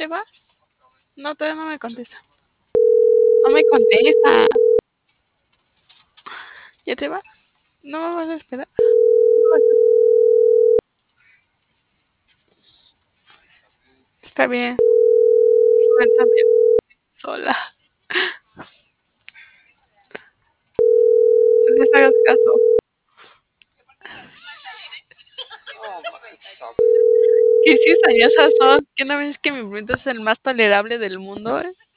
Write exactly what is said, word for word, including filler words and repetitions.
te vas? No, todavía no me contesta. No me contesta. ¿Ya te vas? ¿No me vas a esperar? ¿No vas a es- Está bien. Cuéntame sola. No les hagas caso. ¿Qué cizañosas son? ¿Qué no ves que mi perrito es el más tolerable del mundo?